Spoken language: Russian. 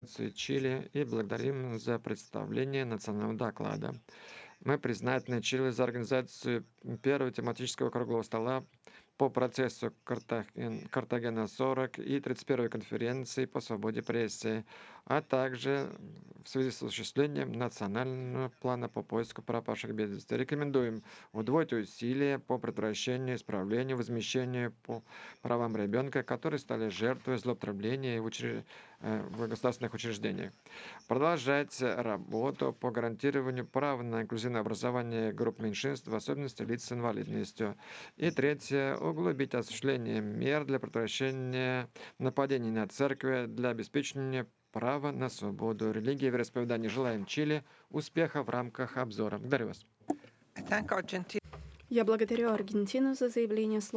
Чили и благодарим за представление национального доклада. Мы признательны Чили за организацию первого тематического круглого стола по процессу Картагена-40 и 31-й конференции по свободе прессы, а также в связи с осуществлением национального плана по поиску пропавших без вести. Рекомендуем удвоить усилия по предотвращению, исправлению, возмещению по правам ребенка, которые стали жертвой злоупотребления в государственных учреждениях. Продолжать работу по гарантированию права на инклюзивное образование групп меньшинств, в особенности лиц с инвалидностью. И третье, углубить осуществление мер для предотвращения нападений на церкви для обеспечения права на свободу религии и вероисповедания. Желаем Чили успеха в рамках обзора. Благодарю вас. Я благодарю Аргентину за заявление.